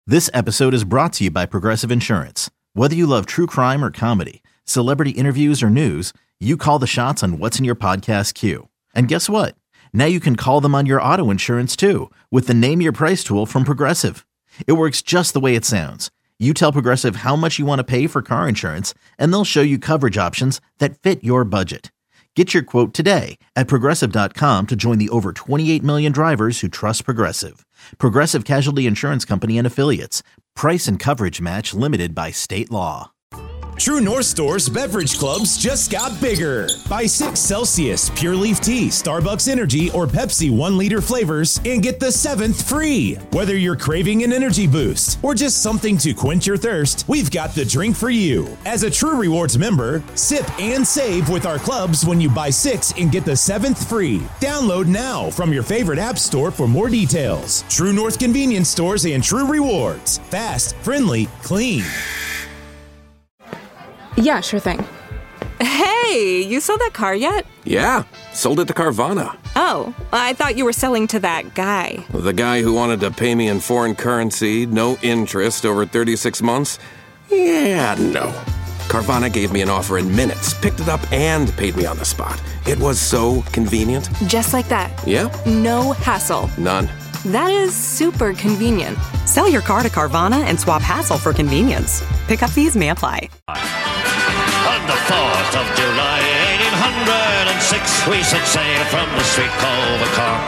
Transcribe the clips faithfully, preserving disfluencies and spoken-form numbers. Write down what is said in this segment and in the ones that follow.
This episode is brought to you by Progressive Insurance. Whether you love true crime or comedy, celebrity interviews or news, you call the shots on what's in your podcast queue. And guess what? Now you can call them on your auto insurance too with the Name Your Price tool from Progressive. It works just the way it sounds. You tell Progressive how much you want to pay for car insurance, and they'll show you coverage options that fit your budget. Get your quote today at Progressive dot com to join the over twenty-eight million drivers who trust Progressive. Progressive Casualty Insurance Company and Affiliates. Price and coverage match limited by state law. True North Store's beverage clubs just got bigger. Buy six Celsius, Pure Leaf Tea, Starbucks Energy, or Pepsi one liter flavors and get the seventh free. Whether you're craving an energy boost or just something to quench your thirst, we've got the drink for you. As a True Rewards member, sip and save with our clubs when you buy six and get the seventh free. Download now from your favorite app store for more details. True North Convenience Stores and True Rewards. Fast, friendly, clean. Yeah, sure thing. Hey, you sold that car yet? Yeah, sold it to Carvana. Oh, I thought you were selling to that guy. The guy who wanted to pay me in foreign currency, no interest, over thirty-six months? Yeah, no. Carvana gave me an offer in minutes, picked it up, and paid me on the spot. It was so convenient. Just like that. Yeah. No hassle. None. That is super convenient. Sell your car to Carvana and swap hassle for convenience. Pickup fees may apply. On the fourth of July, eighteen hundred six, we set sail from the sweet cove of Cork.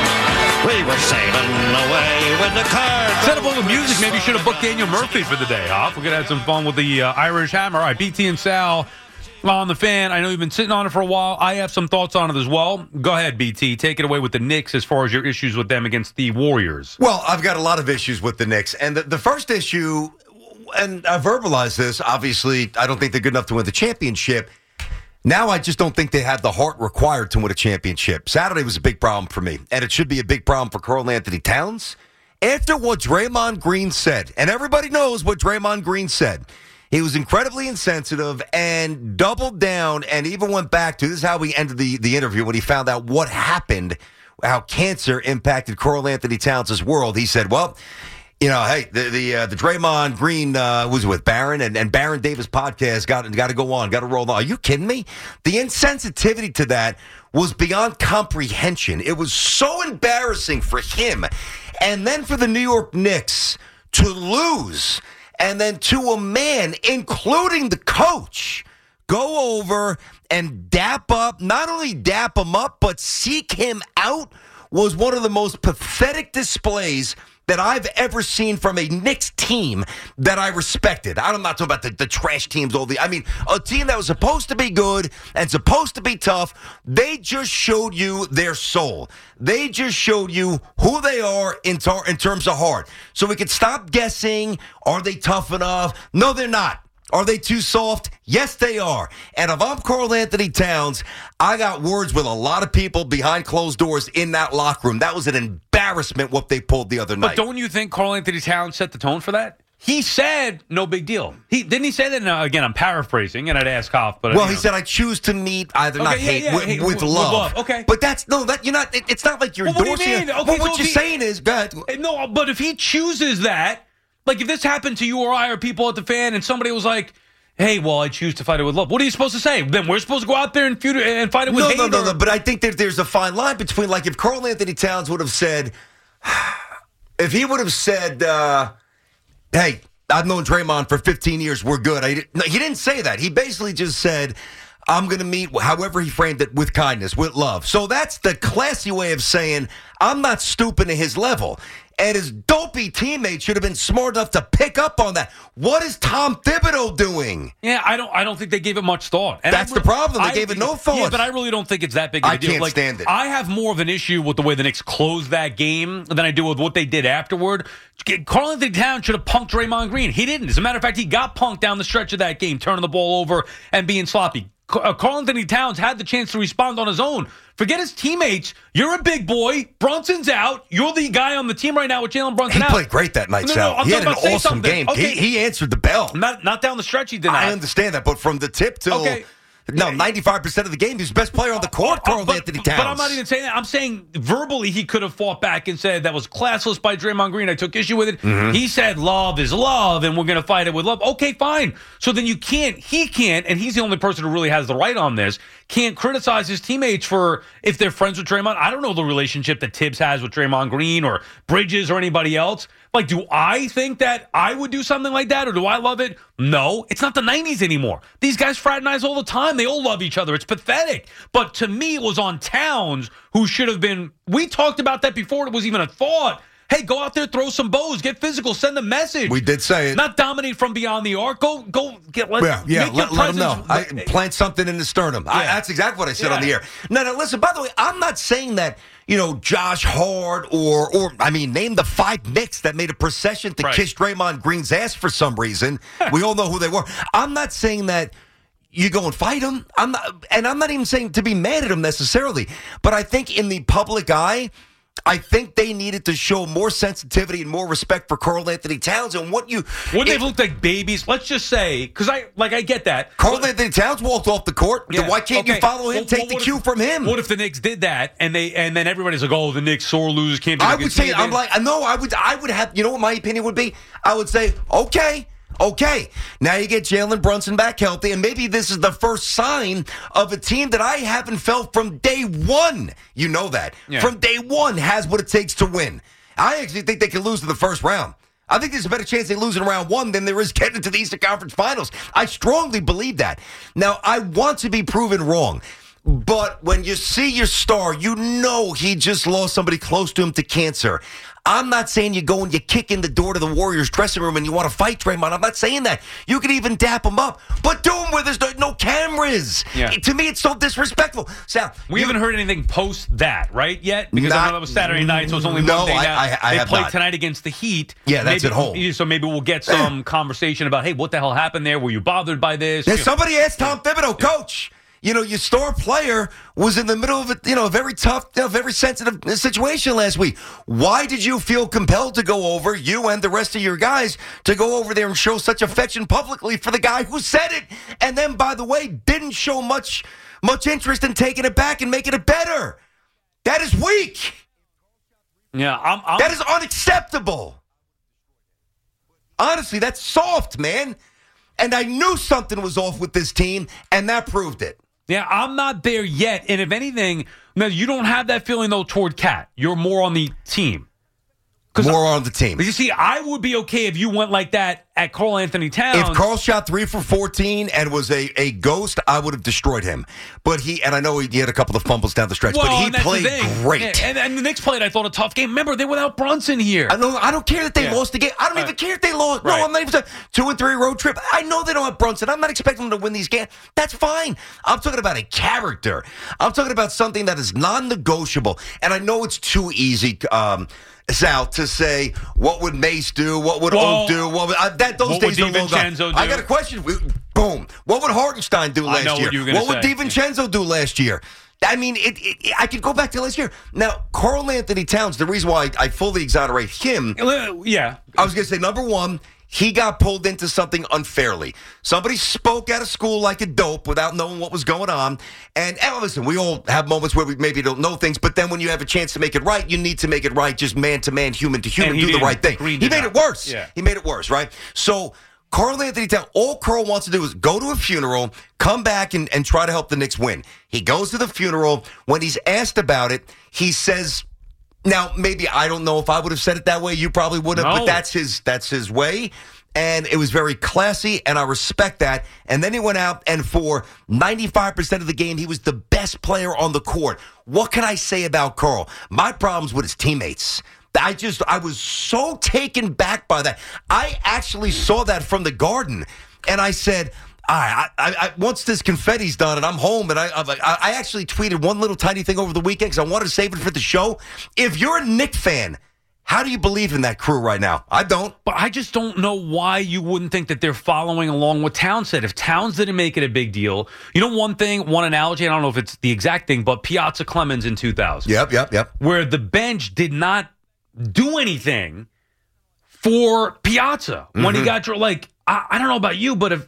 We were sailing away with the car. Set up all the music. Maybe you should have booked Daniel Murphy for the day, huh? We're going to have some fun with the uh, Irish Hammer. All right, B T and Sal on the Fan. I know you've been sitting on it for a while. I have some thoughts on it as well. Go ahead, B T. Take it away with the Knicks as far as your issues with them against the Warriors. Well, I've got a lot of issues with the Knicks. And the, the first issue, and I verbalized this, obviously, I don't think they're good enough to win the championship. Now I just don't think they had the heart required to win a championship. Saturday was a big problem for me, and it should be a big problem for Karl-Anthony Towns. After what Draymond Green said, and everybody knows what Draymond Green said, he was incredibly insensitive and doubled down and even went back to, this is how he ended the, the interview when he found out what happened, how cancer impacted Karl-Anthony Towns' world. He said, well, you know, hey, the the, uh, the Draymond Green uh, was with Baron, and, and Baron Davis podcast got, got to go on, got to roll on. Are you kidding me? The insensitivity to that was beyond comprehension. It was so embarrassing for him. And then for the New York Knicks to lose, and then to a man, including the coach, go over and dap up, not only dap him up, but seek him out, was one of the most pathetic displays that I've ever seen from a Knicks team that I respected. I'm not talking about the, the trash teams, all the. I mean, a team that was supposed to be good and supposed to be tough. They just showed you their soul. They just showed you who they are in, tar- in terms of heart. So we could stop guessing. Are they tough enough? No, they're not. Are they too soft? Yes, they are. And if I'm Karl-Anthony Towns, I got words with a lot of people behind closed doors in that locker room. That was an embarrassment what they pulled the other night. But don't you think Karl-Anthony Towns set the tone for that? He said, no big deal. He Didn't he say that? Now, again, I'm paraphrasing, and I'd ask Hoff. But, well, he know. said, I choose to meet either, okay, not yeah, hate, yeah, with, hate with, with love. love. Okay. But that's, no, that you're not, it, it's not like you're well, what endorsing do you mean? it. Okay, well, what so you're he, saying is, go ahead. No, but if he chooses that, like if this happened to you or I or people at the Fan, and somebody was like, hey, well, I choose to fight it with love. What are you supposed to say? Then we're supposed to go out there and feud and fight it with no, hate? No, no, or... no, but I think that there's a fine line between, like, if Karl-Anthony Towns would have said, if he would have said, uh, hey, I've known Draymond for fifteen years, we're good. I, no, he didn't say that. He basically just said, I'm going to meet, however he framed it, with kindness, with love. So that's the classy way of saying, I'm not stooping to his level. And his dopey teammate should have been smart enough to pick up on that. What is Tom Thibodeau doing? Yeah, I don't. I don't think they gave it much thought. And That's I, the problem. They I, gave it no thought. Yeah, but I really don't think it's that big of a I deal. can't like, stand it. I have more of an issue with the way the Knicks closed that game than I do with what they did afterward. Karl-Anthony Towns should have punked Draymond Green. He didn't. As a matter of fact, he got punked down the stretch of that game, turning the ball over and being sloppy. Karl-Anthony Towns had the chance to respond on his own. Forget his teammates. You're a big boy. Brunson's out. You're the guy on the team right now with Jalen Brunson he out. He played great that night, no, Sal. No, he had an awesome something. game. Okay. He, he answered the bell. Not not down the stretch he did not. I understand that, but from the tip till okay. No, ninety-five percent of the game, he was the best player on the court, Karl but, Anthony Towns. But I'm not even saying that. I'm saying verbally he could have fought back and said that was classless by Draymond Green. I took issue with it. Mm-hmm. He said love is love, and we're going to fight it with love. Okay, fine. So then you can't, he can't, and he's the only person who really has the right on this, can't criticize his teammates for if they're friends with Draymond. I don't know the relationship that Tibbs has with Draymond Green or Bridges or anybody else. Like, do I think that I would do something like that, or do I love it? No, it's not the nineties anymore. These guys fraternize all the time. They all love each other. It's pathetic. But to me, it was on Towns who should have been, we talked about that before it was even a thought. Hey, go out there, throw some bows, get physical, send a message. We did say it. Not dominate from beyond the arc. Go, go, get. Let, yeah, yeah. Let, let them know. I, but, plant something in the sternum. Yeah. I, that's exactly what I said yeah. on the air. No, no. Listen. By the way, I'm not saying that you know Josh Hart or or I mean, name the five Knicks that made a procession to right. kiss Draymond Green's ass for some reason. We all know who they were. I'm not saying that. You go and fight him. I'm not, and I'm not even saying to be mad at him necessarily. But I think in the public eye, I think they needed to show more sensitivity and more respect for Karl Anthony Towns and what you wouldn't they look like babies? Let's just say, because I like I get that Karl Anthony Towns walked off the court. Yeah. Then why can't okay. you follow him? Well, take well, the if, cue from him. What if the Knicks did that and they and then everybody's like, oh, the Knicks sore losers can't be. I would say I'm like no, I would I would have. You know what my opinion would be? I would say okay. Okay, now you get Jalen Brunson back healthy, and maybe this is the first sign of a team that I haven't felt from day one. You know that. Yeah. From day one has what it takes to win. I actually think they can lose in the first round. I think there's a better chance they lose in round one than there is getting into the Eastern Conference Finals. I strongly believe that. Now, I want to be proven wrong. But when you see your star, you know he just lost somebody close to him to cancer. I'm not saying you go and you kick in the door to the Warriors dressing room and you want to fight Draymond. I'm not saying that. You can even dap him up. But do him where there's no, no cameras. Yeah. To me, it's so disrespectful. Sal, we you, haven't heard anything post that, right, yet? Because not, I know that was Saturday night, so it's only no, Monday I, now. I, I they have play not. tonight against the Heat. Yeah, that's maybe, at home. So maybe we'll get some conversation about, hey, what the hell happened there? Were you bothered by this? Yeah, somebody asked Tom Thibodeau, Coach, you know, your star player was in the middle of a, you know, a very tough, you know, very sensitive situation last week. Why did you feel compelled to go over, you and the rest of your guys, to go over there and show such affection publicly for the guy who said it? And then, by the way, didn't show much, much interest in taking it back and making it better. That is weak. Yeah, I'm, I'm that is unacceptable. Honestly, that's soft, man. And I knew something was off with this team, and that proved it. Yeah, I'm not there yet. And if anything, no, you don't have that feeling, though, toward Cat. You're more on the team. More on the team. You see, I would be okay if you went like that at Karl Anthony Towns. If Karl shot three for fourteen and was a, a ghost, I would have destroyed him. But he, and I know he had a couple of fumbles down the stretch, well, but he played great. Yeah, and, and the Knicks played, I thought, a tough game. Remember, they were without Brunson here. I know. I don't care that they yeah. lost the game. I don't right. even care if they lost. Right. No, I'm not even saying two and three road trip. I know they don't have Brunson. I'm not expecting them to win these games. That's fine. I'm talking about a character. I'm talking about something that is non-negotiable. And I know it's too easy, um, Sal, to say, what would Mace do? What would well, O do? What would, uh, that, those what days would are long gone. do? I got a question. Boom. What would Hartenstein do last I know year? What, you were what would say. DiVincenzo do last year? I mean, it, it, I could go back to last year. Now, Karl Anthony Towns, the reason why I, I fully exonerate him. Yeah. I was going to say, number one, he got pulled into something unfairly. Somebody spoke out of school like a dope without knowing what was going on. And, and listen, we all have moments where we maybe don't know things, but then when you have a chance to make it right, you need to make it right, just man to man, human to human, do the right thing. He made not. it worse. Yeah. He made it worse, right? So, Karl Anthony Towns, all Karl wants to do is go to a funeral, come back and, and try to help the Knicks win. He goes to the funeral. When he's asked about it, he says, now, maybe I don't know if I would have said it that way. You probably would have, no. but that's his that's his way. And it was very classy, and I respect that. And then he went out, and for ninety-five percent of the game, he was the best player on the court. What can I say about Karl? My problem's with his teammates. I just, I was so taken back by that. I actually saw that from the Garden, and I said, I, I, I, once this confetti's done and I'm home, and I, I, I actually tweeted one little tiny thing over the weekend because I wanted to save it for the show. If you're a Knicks fan, how do you believe in that crew right now? I don't. But I just don't know why you wouldn't think that they're following along what Towns said. If Towns didn't make it a big deal, you know, one thing, one analogy, I don't know if it's the exact thing, but Piazza Clemens in two thousand. Yep, yep, yep. Where the bench did not do anything for Piazza when mm-hmm. he got, like, I, I don't know about you, but if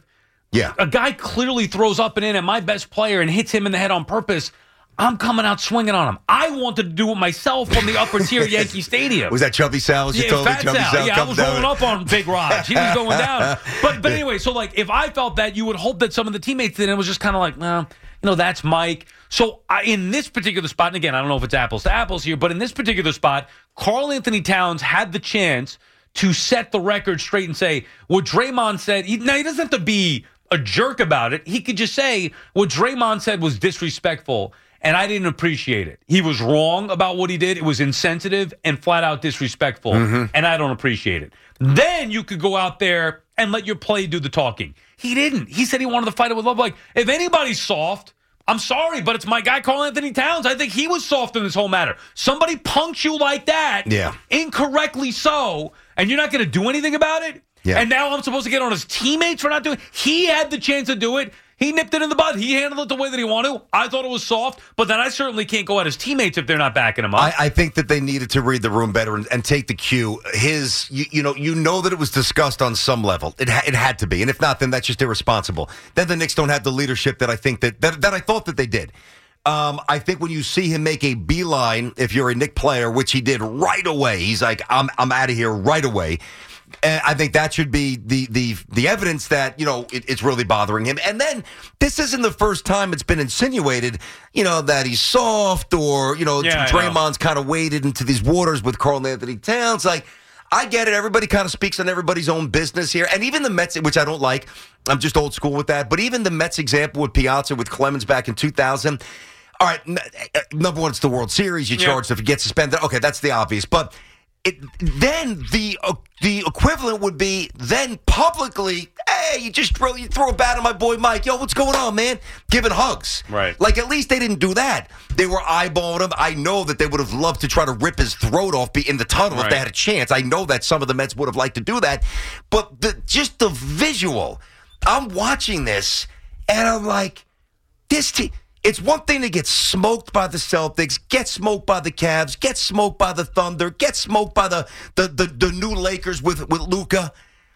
Yeah. A guy clearly throws up and in at my best player and hits him in the head on purpose. I'm coming out swinging on him. I wanted to do it myself from the upper tier at Yankee Stadium. Was that Chubby Sal's? You yeah, told me Fat Chubby Sal. Sal Yeah, I was down. rolling up on Big Raj. He was going down. But but anyway, so like if I felt that, you would hope that some of the teammates did, and it was just kind of like, well, you know, that's Mike. So I, in this particular spot, and again, I don't know if it's apples to apples here, but in this particular spot, Karl Anthony Towns had the chance to set the record straight and say what Draymond said. He, now, he doesn't have to be a jerk about it. He could just say what Draymond said was disrespectful, and I didn't appreciate it. He was wrong about what he did. It was insensitive and flat out disrespectful, mm-hmm. and I don't appreciate it. Then you could go out there and let your play do the talking. He didn't. He said he wanted to fight it with love. Like, if anybody's soft, I'm sorry, but it's my guy Karl Anthony Towns. I think he was soft in this whole matter. Somebody punks you like that, yeah. incorrectly so, and you're not going to do anything about it? Yeah. And now I'm supposed to get on his teammates for not doing it? He had the chance to do it. He nipped it in the bud. He handled it the way that he wanted to. I thought it was soft, but then I certainly can't go at his teammates if they're not backing him up. I, I think that they needed to read the room better and, and take the cue. His, you, you know, you know that it was discussed on some level. It ha- it had to be, and if not, then that's just irresponsible. Then the Knicks don't have the leadership that I think that that, that I thought that they did. Um, I think when you see him make a beeline, if you're a Knick player, which he did right away, he's like, I'm I'm out of here right away. And I think that should be the the the evidence that, you know, it, it's really bothering him. And then this isn't the first time it's been insinuated, you know, that he's soft or, you know, yeah, Draymond's kind of waded into these waters with Karl Anthony Towns. Like, I get it. Everybody kind of speaks on everybody's own business here. And even the Mets, which I don't like, I'm just old school with that. But even the Mets example with Piazza, with Clemens back in two thousand. All right, n- number one, it's the World Series. You yeah. charge if it gets suspended. Okay, that's the obvious. But It, then the uh, the equivalent would be then publicly, hey, you just throw, you throw a bat at my boy Mike. Yo, what's going on, man? Giving hugs. Right. Like, at least they didn't do that. They were eyeballing him. I know that they would have loved to try to rip his throat off be in the tunnel right. if they had a chance. I know that some of the Mets would have liked to do that. But the, just the visual, I'm watching this, and I'm like, this team... It's one thing to get smoked by the Celtics, get smoked by the Cavs, get smoked by the Thunder, get smoked by the the, the, the new Lakers with, with Luka.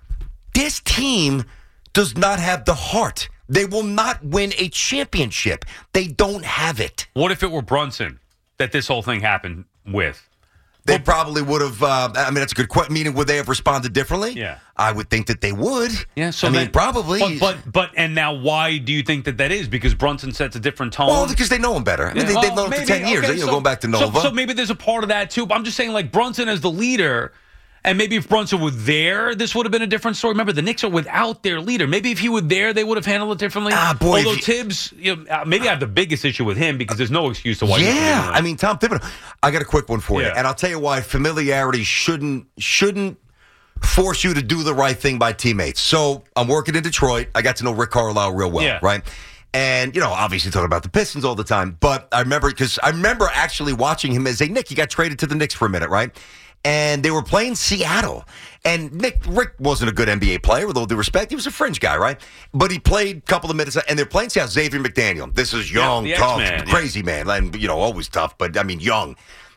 This team does not have the heart. They will not win a championship. They don't have it. What if it were Brunson that this whole thing happened with? They probably would have, uh, I mean, that's a good question. Meaning, would they have responded differently? Yeah. I would think that they would. Yeah, so I mean, then, probably. But, but, but, and now why do you think that that is? Because Brunson sets a different tone? Well, because they know him better. I mean, Yeah. they, they've Oh, known him maybe. for ten years. Okay, you know, so, going back to Nova. So, so maybe there's a part of that, too. But I'm just saying, like, Brunson as the leader, and maybe if Brunson were there, this would have been a different story. Remember, the Knicks are without their leader. Maybe if he were there, they would have handled it differently. Ah, boy, Although you, Tibbs, you know, uh, maybe I have the biggest issue with him because there's no excuse to why. Yeah, I mean, Tom Thibodeau. I got a quick one for yeah. you, and I'll tell you why familiarity shouldn't shouldn't force you to do the right thing by teammates. So I'm working in Detroit. I got to know Rick Carlisle real well, yeah. right? And, you know, obviously talking about the Pistons all the time. But I remember, because I remember actually watching him as a Knick. He got traded to the Knicks for a minute, right? And they were playing Seattle. And Nick Rick wasn't a good N B A player, with all due respect. He was a fringe guy, right? But he played a couple of minutes, and they're playing Seattle. Xavier McDaniel. This is young, yeah, tough, X-Man, crazy yeah. man. And, you know, always tough, but, I mean, young.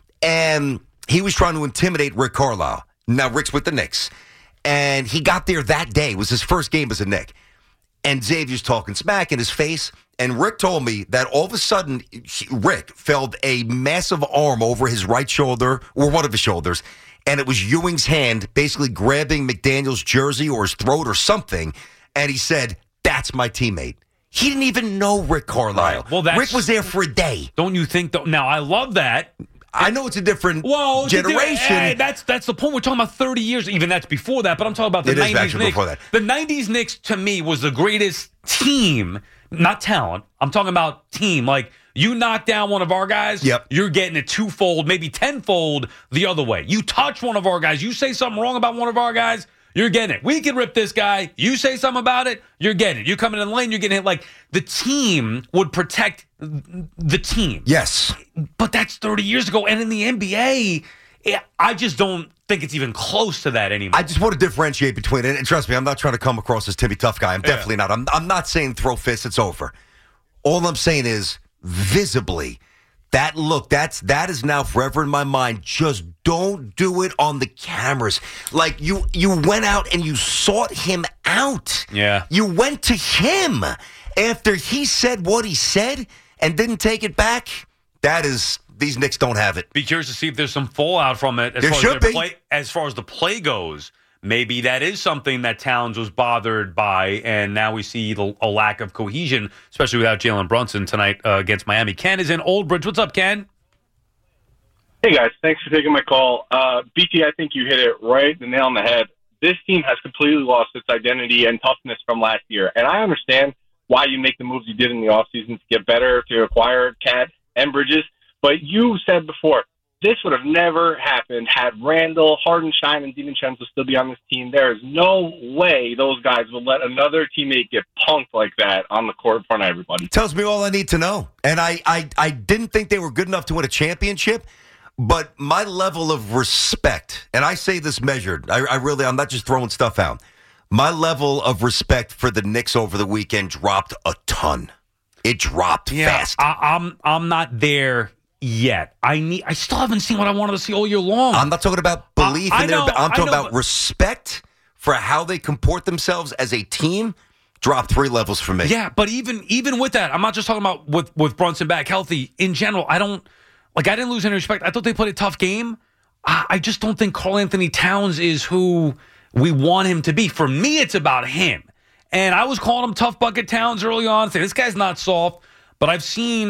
And he was trying to intimidate Rick Carlisle. Now, Rick's with the Knicks. And he got there that day. It was his first game as a Knick. And Xavier's talking smack in his face. And Rick told me that all of a sudden, he, Rick felt a massive arm over his right shoulder, or one of his shoulders, and it was Ewing's hand basically grabbing McDaniel's jersey or his throat or something. And he said, that's my teammate. He didn't even know Rick Carlisle. Right. Well, that's, Rick was there for a day. Don't you think? Th- now, I love that. I know it's a different Whoa, generation. Hey, that's that's the point. We're talking about thirty years. Even that's before that. But I'm talking about the it nineties is actually Knicks. before that. The nineties Knicks, to me, was the greatest team, not talent. I'm talking about team. Like, you knock down one of our guys, yep. you're getting it twofold, maybe tenfold the other way. You touch one of our guys, you say something wrong about one of our guys, you're getting it. We can rip this guy. You say something about it, you're getting it. You're coming in the lane, you're getting hit. Like, the team would protect the team. Yes. But that's thirty years ago. And in the N B A, I just don't think it's even close to that anymore. I just want to differentiate between it. And trust me, I'm not trying to come across as Timmy Tough Guy. I'm definitely yeah. not. I'm, I'm not saying throw fists, it's over. All I'm saying is, visibly, That look, that's that is now forever in my mind. Just don't do it on the cameras. Like you, you went out and you sought him out. Yeah, you went to him after he said what he said and didn't take it back. That is, these Knicks don't have it. Be curious to see if there's some fallout from it. As there far should as their be. Play, as far as the play goes. Maybe that is something that Towns was bothered by, and now we see the, a lack of cohesion, especially without Jalen Brunson tonight uh, against Miami. Ken is in Old Bridge. What's up, Ken? Hey, guys. Thanks for taking my call. Uh, B T, I think you hit it right, the nail on the head. This team has completely lost its identity and toughness from last year, and I understand why you make the moves you did in the offseason to get better, to acquire Cat and Bridges, but you said before, this would have never happened had Randall, Hardenstein, and DiVincenzo still be on this team. There is no way those guys will let another teammate get punked like that on the court in front of everybody. Tells me all I need to know. And I, I, I didn't think they were good enough to win a championship, but my level of respect, and I say this measured, I, I really, I'm not just throwing stuff out. My level of respect for the Knicks over the weekend dropped a ton. It dropped yeah, fast. I, I'm, I'm not there yet. I need. I still haven't seen what I wanted to see all year long. I'm not talking about belief I, I in their. know, I'm talking I know, about respect for how they comport themselves as a team. Drop three levels for me. Yeah, but even even with that, I'm not just talking about with with Brunson back healthy. In general, I don't like. I didn't lose any respect. I thought they played a tough game. I, I just don't think Karl Anthony Towns is who we want him to be. For me, it's about him. And I was calling him Tough Bucket Towns early on, saying this guy's not soft. But I've seen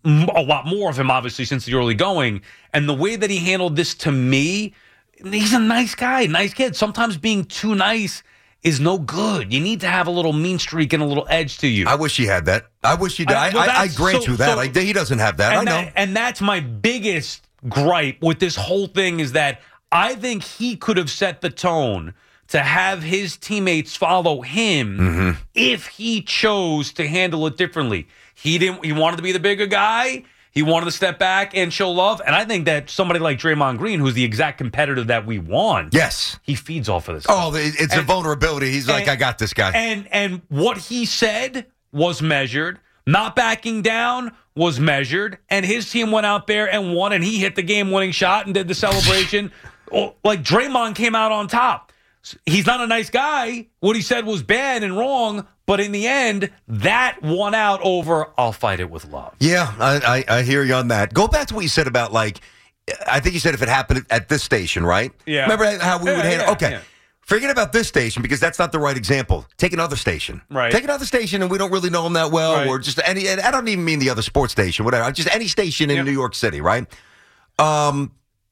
a lot more of him, obviously, since the early going. And the way that he handled this to me, he's a nice guy, nice kid. Sometimes being too nice is no good. You need to have a little mean streak and a little edge to you. I wish he had that. I wish he did. I, I, well, I, I grant so, you that. So, I, he doesn't have that. I know. That, and that's my biggest gripe with this whole thing is that I think he could have set the tone to have his teammates follow him mm-hmm. if he chose to handle it differently. He didn't. He wanted to be the bigger guy. He wanted to step back and show love. And I think that somebody like Draymond Green, who's the exact competitor that we want, yes, he feeds off of this. Oh, stuff. It's and, a vulnerability. He's and, like, I got this guy. And and what he said was measured. Not backing down was measured. And his team went out there and won. And he hit the game-winning shot and did the celebration. Like Draymond came out on top. He's not a nice guy. What he said was bad and wrong. But in the end, that won out over, I'll fight it with love. Yeah, I, I, I hear you on that. Go back to what you said about, like, I think you said if it happened at this station, right? Yeah. Remember how we yeah, would handle yeah, Okay. Yeah. Forget about this station because that's not the right example. Take another station. Right. Take another station and we don't really know them that well. Right. Or just any, and I don't even mean the other sports station, whatever. Just any station in yep. New York City, right? Um,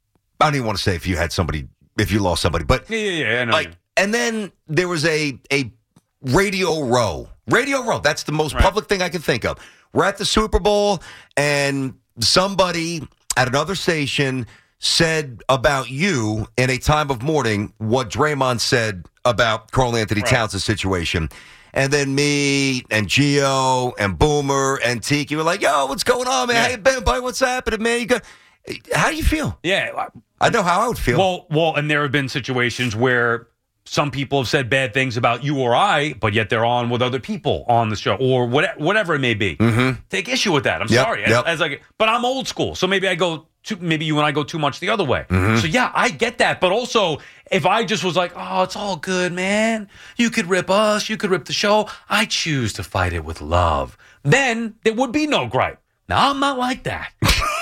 I don't even want to say if you had somebody, if you lost somebody. But yeah, yeah, yeah. I know like, you. And then there was a a Radio Row. Radio Row. That's the most right. public thing I can think of. We're at the Super Bowl, and somebody at another station said about you in a time of mourning what Draymond said about Karl Anthony right. Towns' situation. And then me and Gio and Boomer and Tiki were like, yo, what's going on, man? Yeah. How you been, buddy? What's happening, man? You got... How do you feel? Yeah. I know how I would feel. Well, well, and there have been situations where some people have said bad things about you or I, but yet they're on with other people on the show or what, whatever it may be. Mm-hmm. Take issue with that. I'm yep, sorry. Yep. As, as like, but I'm old school, so maybe I go too, maybe you and I go too much the other way. Mm-hmm. So yeah, I get that. But also, if I just was like, oh, it's all good, man. You could rip us, you could rip the show. I choose to fight it with love. Then there would be no gripe. Now I'm not like that.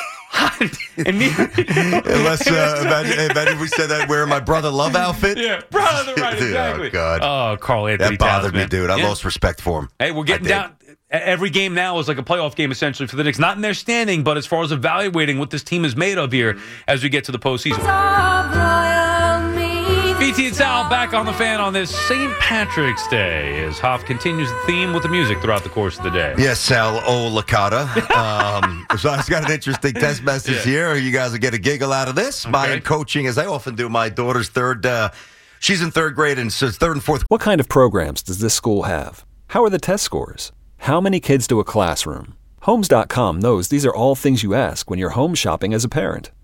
and me, Unless, uh, imagine, imagine we said that wearing my Brother Love outfit. Yeah, brother, right, exactly. Oh, God. Oh, Karl Anthony That bothered Towns, me, man. dude. I yeah. lost respect for him. Hey, we're getting down. Every game now is like a playoff game, essentially, for the Knicks. Not in their standing, but as far as evaluating what this team is made of here as we get to the postseason. B T and Sal back on the Fan on this Saint Patrick's Day as Hoff continues the theme with the music throughout the course of the day. Yes, Sal Olicata. Um, so I've got an interesting test message yeah. here. You guys will get a giggle out of this. Okay. My coaching, as I often do, my daughter's third, uh, she's in third grade, and so third and fourth. What kind of programs does this school have? How are the test scores? How many kids to a classroom? Homes dot com knows these are all things you ask when you're home shopping as a parent.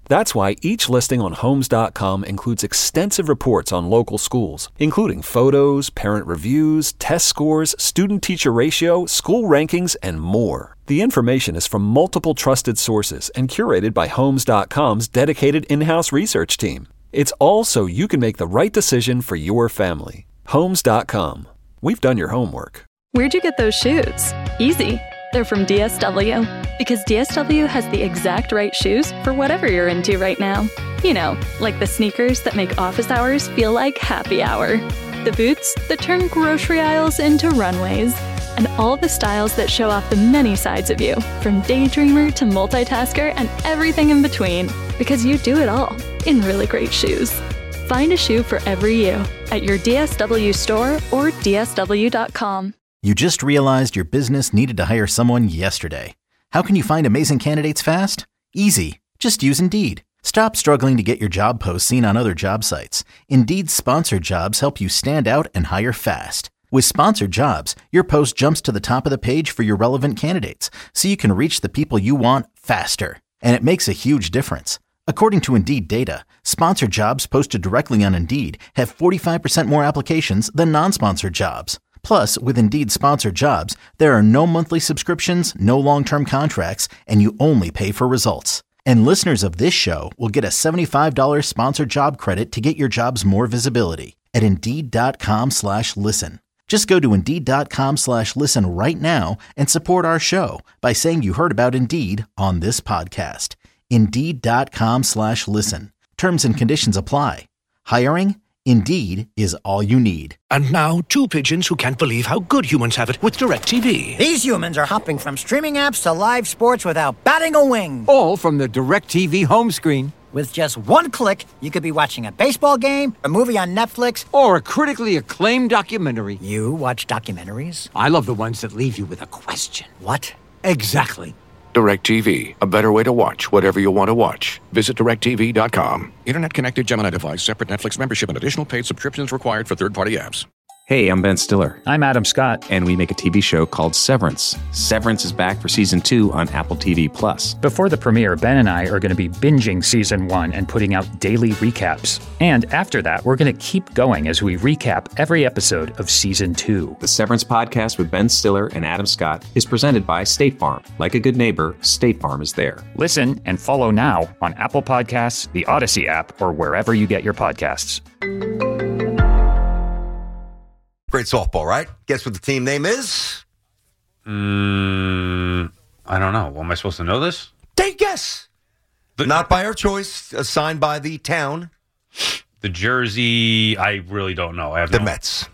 That's why each listing on Homes dot com includes extensive reports on local schools, including photos, parent reviews, test scores, student-teacher ratio, school rankings, and more. The information is from multiple trusted sources and curated by Homes dot com's dedicated in-house research team. It's all so you can make the right decision for your family. Homes dot com. We've done your homework. Where'd you get those shoes? Easy. They're from D S W. Because D S W has the exact right shoes for whatever you're into right now. You know, like the sneakers that make office hours feel like happy hour. The boots that turn grocery aisles into runways. And all the styles that show off the many sides of you, from daydreamer to multitasker and everything in between. Because you do it all in really great shoes. Find a shoe for every you at your D S W store or D S W dot com. You just realized your business needed to hire someone yesterday. How can you find amazing candidates fast? Easy. Just use Indeed. Stop struggling to get your job posts seen on other job sites. Indeed's sponsored jobs help you stand out and hire fast. With sponsored jobs, your post jumps to the top of the page for your relevant candidates, so you can reach the people you want faster. And it makes a huge difference. According to Indeed data, sponsored jobs posted directly on Indeed have forty-five percent more applications than non-sponsored jobs. Plus, with Indeed sponsored jobs, there are no monthly subscriptions, no long-term contracts, and you only pay for results. And listeners of this show will get a seventy-five dollars sponsored job credit to get your jobs more visibility at Indeed.com slash listen. Just go to Indeed.com slash listen right now and support our show by saying you heard about Indeed on this podcast. Indeed.com slash listen. Terms and conditions apply. Hiring? Indeed is all you need. And now, two pigeons who can't believe how good humans have it with DirecTV. These humans are hopping from streaming apps to live sports without batting a wing. All from the DirecTV home screen. With just one click, you could be watching a baseball game, a movie on Netflix, or a critically acclaimed documentary. You watch documentaries? I love the ones that leave you with a question. What? Exactly. DirecTV, a better way to watch whatever you want to watch. Visit direct T V dot com. Internet-connected Gemini device, separate Netflix membership, and additional paid subscriptions required for third-party apps. Hey, I'm Ben Stiller. I'm Adam Scott. And we make a T V show called Severance. Severance is back for season two on Apple T V Plus. Before the premiere, Ben and I are going to be binging season one and putting out daily recaps. And after that, we're going to keep going as we recap every episode of season two. The Severance podcast with Ben Stiller and Adam Scott is presented by State Farm. Like a good neighbor, State Farm is there. Listen and follow now on Apple Podcasts, the Odyssey app, or wherever you get your podcasts. Great softball, right? Guess what the team name is? Mm, I don't know. Am I supposed to know this? Take a guess. The, Not by our choice, assigned by the town. The Jersey, I really don't know. I have the no... Mets.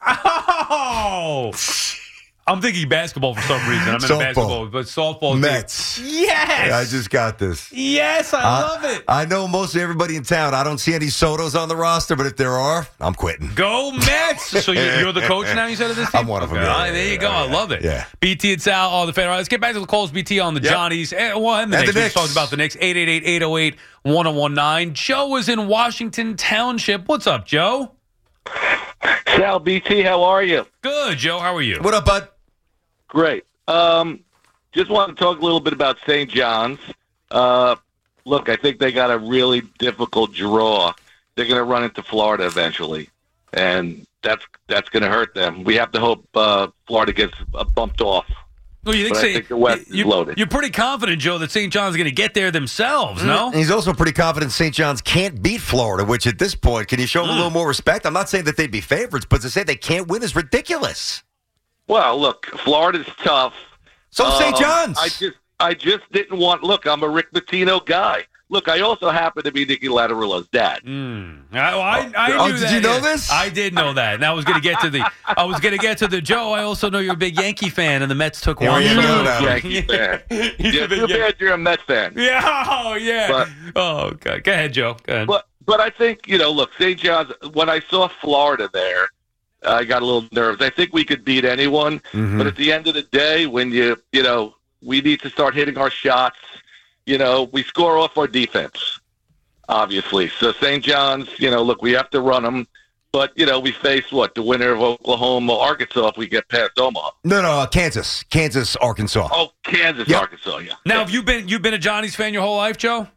Oh! I'm thinking basketball for some reason. I'm in softball. basketball, but softball. Mets. Too. Yes! Yeah, I just got this. Yes, I uh, love it. I know most of everybody in town. I don't see any Sotos on the roster, but if there are, I'm quitting. Go Mets! So you're, you're the coach now, you said, of this team? I'm one of them. Okay. Yeah, Right, there you go. Yeah, I love it. Yeah. B T and Sal, all the fan. All right, let's get back to the calls. B T on the yep. Johnnies. And, well, and the and Knicks. The We Knicks. just talked about the Knicks. eight eight eight, eight oh eight, one oh one nine. Joe is in Washington Township. What's up, Joe? Sal, B T, how are you? Good, Joe. How are you? What up, bud? Great. Um, just want to talk a little bit about Saint John's. Uh, look, I think they got a really difficult draw. They're going to run into Florida eventually, and that's that's going to hurt them. We have to hope uh, Florida gets uh, bumped off. Well, you think, but say, I think the West you, is loaded. You're pretty confident, Joe, that Saint John's going to get there themselves, mm. no? And he's also pretty confident Saint John's can't beat Florida, which at this point, can you show them mm. a little more respect? I'm not saying that they'd be favorites, but to say they can't win is ridiculous. Well, look, Florida's tough. So um, Saint John's. I just, I just didn't want. Look, I'm a Rick Pitino guy. Look, I also happen to be Nicky Lattarillo's dad. Mm. I, I, I oh, knew did that. you know yeah. this? I did know that, and I was going to get to the. I was going to get to the Joe. I also know you're a big Yankee fan, and the Mets took Here one. you go, Yankee fan. He's yeah, a big too Yankee. bad you're a Mets fan. Yeah, oh yeah. But, oh God, go ahead, Joe. Go ahead. But but I think you know, look, Saint John's. When I saw Florida there, I got a little nervous. I think we could beat anyone, mm-hmm. but at the end of the day, when you you know, we need to start hitting our shots. You know, we score off our defense. Obviously. So Saint John's, you know, look, we have to run them. But, you know, we face, what, the winner of Oklahoma, Arkansas if we get past Omaha. No, no, uh, Kansas. Kansas, Arkansas. Oh, Kansas, yep. Arkansas, yeah. Now, yeah. have you been you've been a Johnny's fan your whole life, Joe?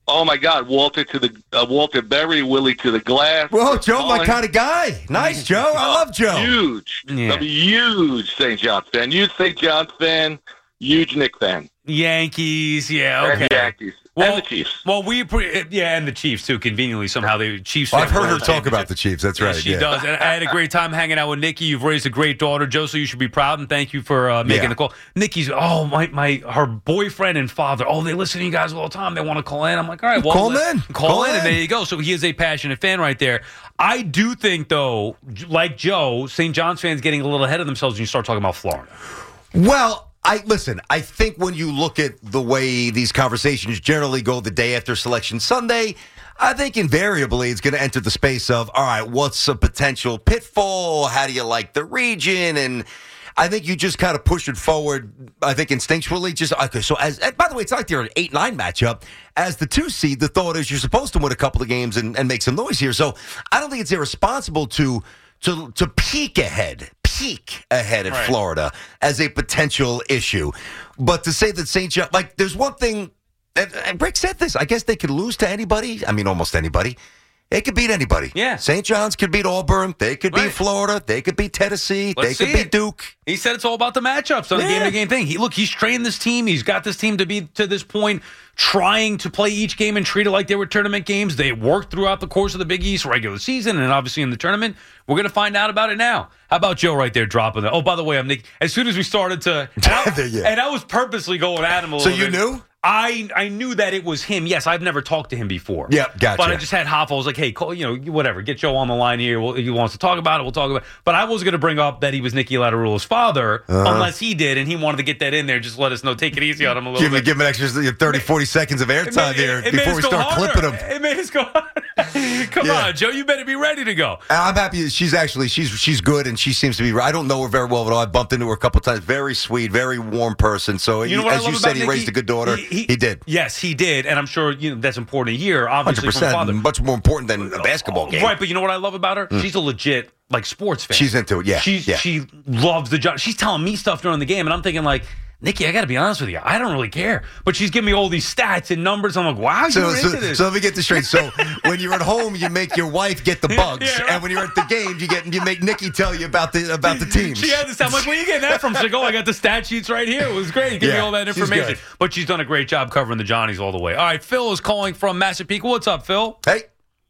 Oh my God, Walter to the uh, Walter Berry, Willie to the glass. Whoa, Joe, my Calling. kind of guy. Nice, Joe. I love Joe. Huge, Yeah. I'm a huge Saint John's fan. Huge Saint John's fan. Huge Knicks fan. Yankees, yeah, And okay. Yankees. Well, and the Chiefs. Well, we pre- yeah, and the Chiefs too. Conveniently, somehow the Chiefs. Well, I've fan heard her won the talk about championship. the Chiefs. That's Yeah, right. she yeah. does. And I had a great time hanging out with Nikki. You've raised a great daughter, Joe. So you should be proud and thank you for uh, making Yeah. the call. Nikki's oh my my her boyfriend and father. Oh, they listen to you guys all the time. They want to call in. I'm like, all right, well, Call let- in. call, Call in, in. and there you go. So he is a passionate fan right there. I do think though, like Joe, Saint John's fans getting a little ahead of themselves when you start talking about Florida. Well, I listen, I think when you look at the way these conversations generally go the day after Selection Sunday, I think invariably it's going to enter the space of, all right, what's a potential pitfall? How do you like the region? And I think you just kind of push it forward, I think instinctually. Just okay, so as and by the way, it's not like they're an eight nine matchup. As the two seed, the thought is you're supposed to win a couple of games and, and make some noise here. So I don't think it's irresponsible to to to peek ahead. Peek ahead at Right. Florida as a potential issue. But to say that Saint John, like, there's one thing, and, and Rick said this, I guess they could lose to anybody. I mean, almost anybody. They could beat anybody. Yeah. Saint John's could beat Auburn. They could beat Right. Florida. They could beat Tennessee. Let's they see could beat it. Duke. He said it's all about the matchups on a Yeah. game-to-game thing. He look, he's trained this team. He's got this team to be to this point trying to play each game and treat it like they were tournament games. They worked throughout the course of the Big East regular season and obviously in the tournament. We're going to find out about it now. How about Joe right there dropping it? Oh, by the way, I'm Nick. As soon as we started to, and I, Yeah. and I was purposely going at him a So little you bit. knew? I I knew that it was him. Yes, I've never talked to him before. Yeah, gotcha. But I just had Hoffa. I was like, hey, call, you know, whatever. Get Joe on the line here. Well, he wants to talk about it. We'll talk about it. But I was going to bring up that he was Nicky Latarula's father, Uh-huh. unless he did, and he wanted to get that in there. Just let us know. Take it easy on him a little Give, bit. give him an extra thirty, forty seconds of airtime here it made before us we go start harder. clipping him. It made us go Come Yeah. on, Joe. You better be ready to go. I'm happy that she's actually she's she's good and she seems to be. I don't know her very well, but I bumped into her a couple times. Very sweet, very warm person. So You know what I as love you about said, he Nicky? raised a good daughter. He- He, did. Yes, he did. And I'm sure you know that's important to hear, Hundred obviously, from father. percent. Much more important than a basketball game. Right, but you know what I love about her? She's a legit like sports fan. She's into it, yeah, She's yeah. she loves the job. She's telling me stuff during the game, and I'm thinking like, Nikki, I got to be honest with you, I don't really care. But she's giving me all these stats and numbers. I'm like, wow, So, you're so, into this. so let me get this straight. So when you're at home, you make your wife get the bugs, Yeah, right. and when you're at the games, you get you make Nikki tell you about the about the teams. She had this. I'm like, where you getting that from? She's like, oh, I got the stat sheets right here. It was great. Give me Yeah, all that she's information. good. But she's done a great job covering the Johnnies all the way. All right, Phil is calling from Massapequa. What's up, Phil? Hey,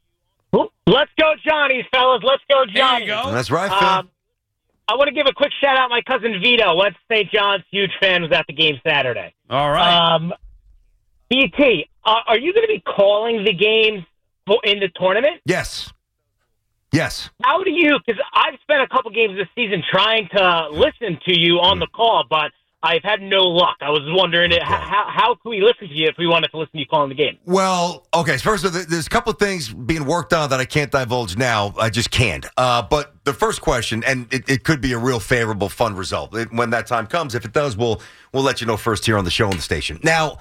Let's go, Johnnies, fellas. Let's go, Johnnies. There you go. that's right, Phil. Um, I want to give a quick shout out. My cousin Vito, West Saint John's, huge fan, was at the game Saturday. All right. Um, B T, uh, are you going to be calling the games for, in the tournament? yes, yes. How do you? Because I've spent a couple games this season trying to listen to you on the call, but I've had no luck. I was wondering Okay. how how can we listen to you if we wanted to listen to you calling the game? Well, okay. So first, there's a couple of things being worked on that I can't divulge now. I just can't. Uh, but the first question, and it, it could be a real favorable, fun result It- when that time comes. If it does, we'll we'll let you know first here on the show on the station. Now,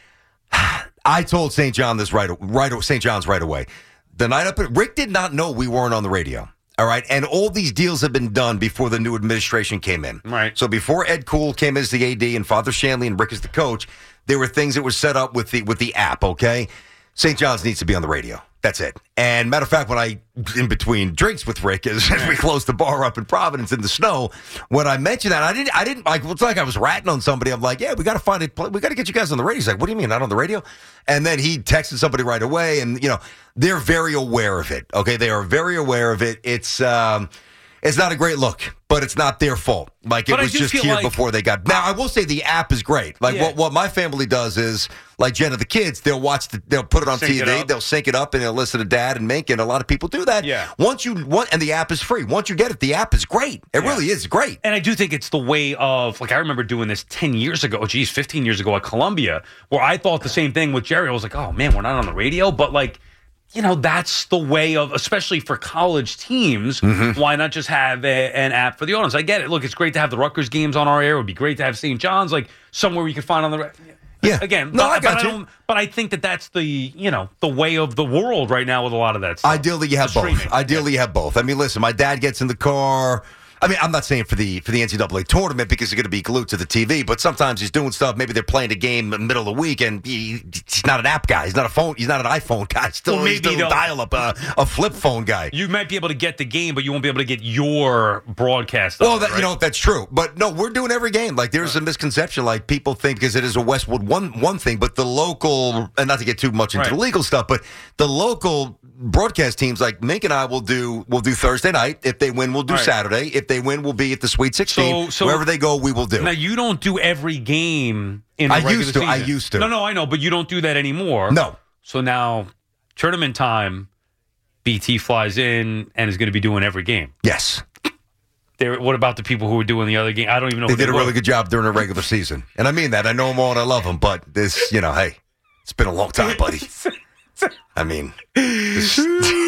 I told Saint John this right, right, Saint John's right away. The night up, at, Rick did not know we weren't on the radio. All right, and all these deals have been done before the new administration came in. Right. So before Ed Cool came as the A D and Father Shanley and Rick as the coach, there were things that were set up with the with the app. Okay, Saint John's needs to be on the radio. That's it. And matter of fact, when I, in between drinks with Rick, as, as we closed the bar up in Providence in the snow, when I mentioned that, I didn't, I didn't like, it's like I was ratting on somebody. I'm like, yeah, we got to find it. We got to get you guys on the radio. He's like, what do you mean, not on the radio? And then he texted somebody right away. And, you know, they're very aware of it. Okay. They are very aware of it. It's, um, it's not a great look, but it's not their fault. Like, it But I was do just feel here like- before they got. Now, I will say the app is great. Like, Yeah. what, what my family does is, like Jenna, the kids, they'll watch, the, they'll put it on Sync T V, it up. they'll sync it up, and they'll listen to Dad and Mink, and a lot of people do that. Yeah. Once you want, and the app is free. Once you get it, the app is great. It Yeah. really is great. And I do think it's the way of, like, I remember doing this ten years ago, oh, geez, fifteen years ago at Columbia, where I thought the same thing with Jerry. I was like, oh, man, we're not on the radio. But, like, you know, that's the way of, especially for college teams, Mm-hmm. why not just have a, an app for the audience? I get it. Look, it's great to have the Rutgers games on our air. It would be great to have Saint John's, like, somewhere we could find on the... Yeah. Again, No, but, I got but, you. don't, but I think that that's the, you know, the way of the world right now with a lot of that stuff. Ideally, you have The both. streaming. Ideally, you have both. I mean, listen, my dad gets in the car. I mean, I'm not saying for the for the N C double A tournament because they're going to be glued to the T V, but sometimes he's doing stuff. Maybe they're playing a game in the middle of the week, and he, he's not an app guy. He's not a phone. He's not an iPhone guy. Still, Well, he's maybe still they'll- dial up a, a flip phone guy. You might be able to get the game, but you won't be able to get your broadcast. Well, of it, that, right? you know that's true, but no, we're doing every game. Like there's a misconception, like people think because it is a Westwood one one thing, but the local, and not to get too much into Right. the legal stuff, but the local broadcast teams, like Mink and I, will do will do Thursday night. If they win, we'll do Right. Saturday. If they win, we'll be at the Sweet Sixteen. So- so- Wherever they go, we will do. Now you don't do every game in the I regular used to, I season. used to. No, no, I know, but you don't do that anymore. No. So now tournament time, B T flies in and is going to be doing every game. Yes. There. What about the people who were doing the other game? I don't even know. They who did a were. really good job during the regular season, and I mean that. I know them all and I love them, but this, you know, hey, it's been a long time, buddy. I mean, this-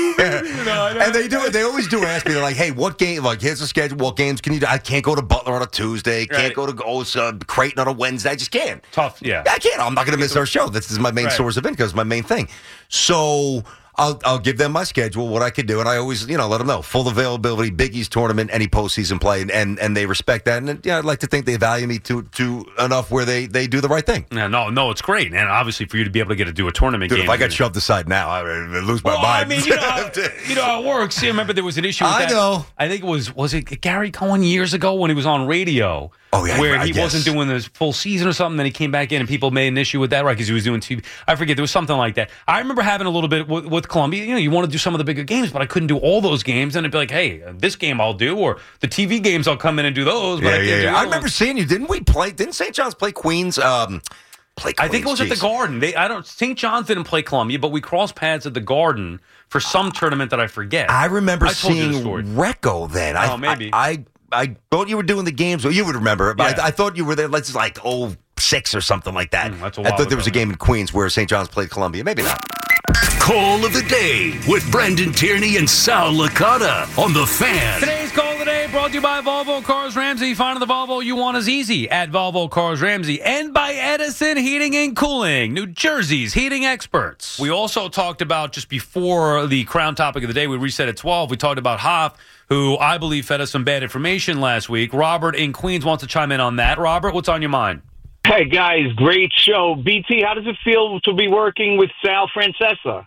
and they do it. They always do ask me. They're like, "Hey, what game? Like, here's the schedule. What games can you do? I can't go to Butler on a Tuesday. Can't Right. go to oh, uh, Creighton on a Wednesday. I just can't. Tough, yeah. I can't. I'm not going to miss our show. This is my main Right. source of income. It's my main thing. So I'll I'll give them my schedule, what I can do, and I always, you know, let them know full availability, Big East tournament, any postseason play, and and, and they respect that. And yeah, I'd like to think they value me to to enough where they they do the right thing. No, no, no, it's great, and obviously for you to be able to get to do a tournament Dude, game. if I got shoved aside now, I would lose my Well, mind. I mean, you know, how, you know how it works. You remember there was an issue with I that. know. I think it was, was it Gary Cohen years ago when he was on radio? Oh, yeah, Where I he guess. wasn't doing this full season or something, then he came back in and people made an issue with that, right? Because he was doing T V. I forget, there was something like that. I remember having a little bit with, with Columbia. You know, you want to do some of the bigger games, but I couldn't do all those games. And it'd be like, hey, this game I'll do, or the T V games I'll come in and do those. But Yeah, I can't yeah, do yeah. the I other remember ones. seeing you. Didn't we play? Didn't Saint John's play Queens? Um, play Queens. I think it was at the geez. Garden. They, I don't. Saint John's didn't play Columbia, but we crossed paths at the Garden for some tournament that I forget. I remember I told you the seeing story. Recco then. I, Oh, maybe. I, I I thought you were doing the games. Well, you would remember, but Yeah. I, I thought you were there. Let's like oh six or something like that. Mm, that's a I while thought there was a ago, game in Queens where Saint John's played Columbia. Maybe not. Call of the day with Brendan Tierney and Sal Licata on The Fan. Today's call of the day brought to you by Volvo Cars Ramsey. Finding the Volvo you want is easy at Volvo Cars Ramsey, and by Edison Heating and Cooling, New Jersey's heating experts. We also talked about, just before the crown topic of the day, we reset at twelve. We talked about Hoff, who I believe fed us some bad information last week. Robert in Queens wants to chime in on that. Robert, what's on your mind? Hey, guys, great show. B T, how does it feel to be working with Sal Francesa?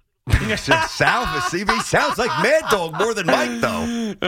Sal, C B sounds like Mad Dog more than Mike, though.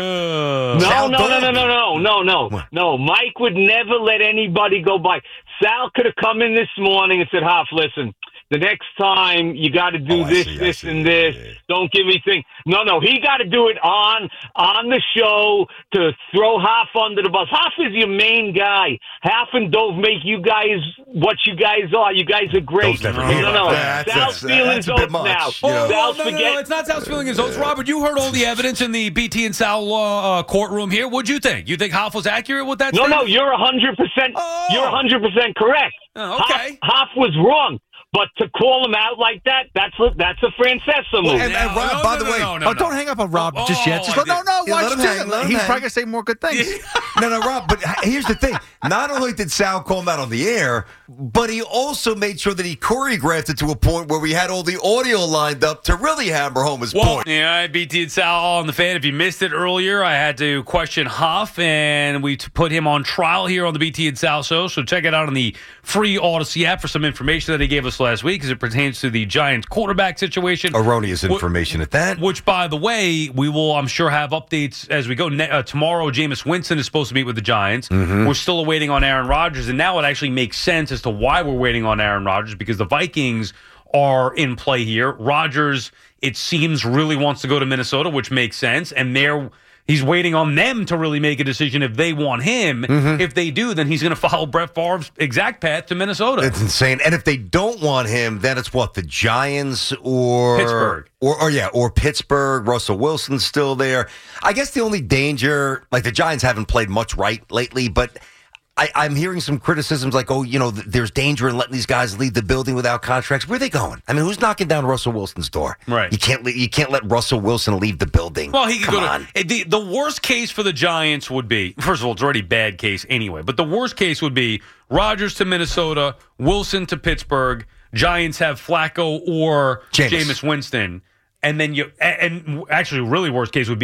Uh, No, Sal no, no, Dog. no, no, no, no, no, no. Mike would never let anybody go by. Sal could have come in this morning and said, Hoff, listen, the next time you got to do Oh, I this, see, I this, see. and this. Don't give me things. No, no, he got to do it on on the show to throw Hoff under the bus. Hoff is your main guy. Hoff and Dove make you guys what you guys are. You guys are great. Dove's never no, here. no, no. That's- Sal's that's- feeling that's a his bit oats much, now. you know. Sal's no, no, forget- no, it's not Sal's feeling his oats. Robert, you heard all the evidence in the B T and Sal uh, uh, courtroom here. What'd you think? You think Hoff was accurate with that No, statement? no, you're a hundred percent. Oh. You're a hundred percent correct. Oh, okay. Hoff, Hoff was wrong, but to call him out like that, that's a, that's a Francesa move. And, and No, Rob, no, by no, the no, way, no, no, Oh, no. don't hang up on Rob Oh, just yet. oh, Just I let, no, did. no, Yeah, watch let him him. hang, let him He's hang. probably going to say more good things. No, no, Rob, but here's the thing. Not only did Sal call him out on the air, but he also made sure that he choreographed it to a point where we had all the audio lined up to really hammer home his Well, point. yeah, I B T and Sal all on the fan. If you missed it earlier, I had to question Huff, and we t- put him on trial here on the B T and Sal show. So check it out on the free Odyssey app for some information that he gave us last week as it pertains to the Giants quarterback situation. Erroneous Wh- information at that. Which, by the way, we will, I'm sure, have updates as we go. Ne- uh, tomorrow, Jameis Winston is supposed to meet with the Giants. Mhm. We're still waiting on Aaron Rodgers, and now it actually makes sense as to why we're waiting on Aaron Rodgers, because the Vikings are in play here. Rodgers, it seems, really wants to go to Minnesota, which makes sense, and they're he's waiting on them to really make a decision if they want him. Mhm. If they do, then he's going to follow Brett Favre's exact path to Minnesota. It's insane. And if they don't want him, then it's what, the Giants or Pittsburgh. Or, or yeah, or Pittsburgh. Russell Wilson's still there. I guess the only danger, like the Giants haven't played much right lately, but I, I'm hearing some criticisms like, oh, you know, th- there's danger in letting these guys leave the building without contracts. Where are they going? I mean, who's knocking down Russell Wilson's door? Right. You can't le- you can't let Russell Wilson leave the building. Well, he could Come go on. to the, the worst case for the Giants would be, first of all, it's already a bad case anyway, but the worst case would be Rodgers to Minnesota, Wilson to Pittsburgh, Giants have Flacco or Jameis. Jameis Winston, and then you and actually really worst case would be